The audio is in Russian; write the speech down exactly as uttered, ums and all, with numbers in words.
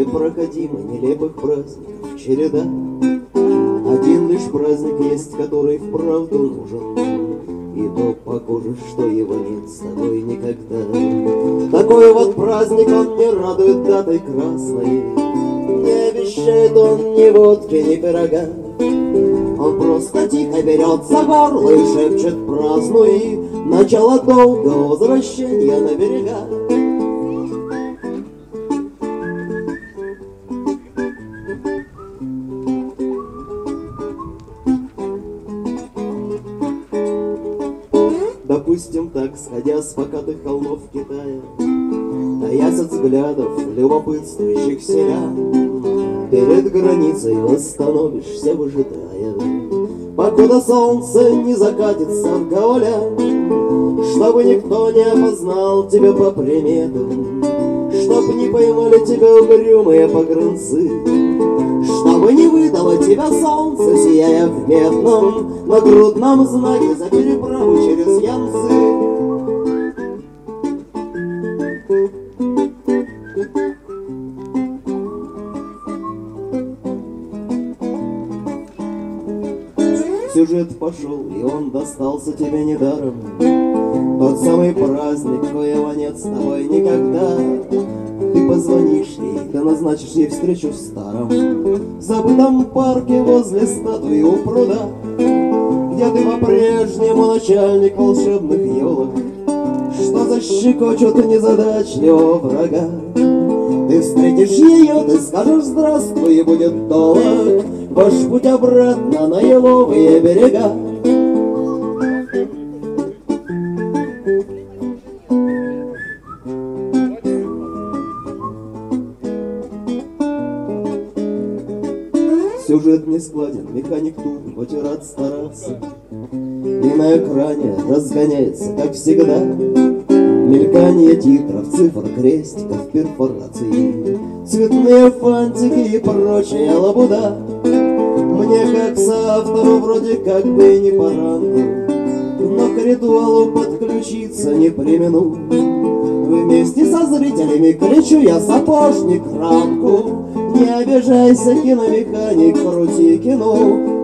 непроходимый, нелепых праздников череда. Один лишь праздник есть, который вправду нужен, и то похоже, что его нет с тобой никогда. Такой вот праздник, он не радует датой красной, не обещает он ни водки, ни пирога. Он просто тихо берет за горло и шепчет: празднуй начало долгого возвращения на берега. Допустим так, сходя с покатых холмов Китая, таясь от взглядов любопытствующих селян, перед границей восстановишься, выжидая, покуда солнце не закатится в Гаолян, чтобы никто не опознал тебя по приметам, чтоб не поймали тебя угрюмые погранцы, чтобы не выдало тебя солнце, сияя в медном нагрудном знаке за переправу через Янцзы. Сюжет пошел, и он достался тебе недаром. Тот самый праздник, коего нет с тобой никогда. Ты позвонишь ей, ты назначишь ей встречу в старом забытом парке возле статуи у пруда, где ты по-прежнему начальник волшебных елок, что защекочут незадачливого врага. Ты встретишь ее, ты скажешь здравствуй, и будет долг ваш путь обратно на еловые берега. Сюжет не складен, механик туп, хоть и рад стараться, и на экране разгоняется, как всегда, мелькание титров, цифр, крестиков, перфораций, цветные фантики и прочая лабуда. Мне, как соавтору, вроде как бы и не по рангу, но к ритуалу подключиться не премину. Вместе со зрителями кричу я: сапожник, рамку, не обижайся, киномеханик, крути кино.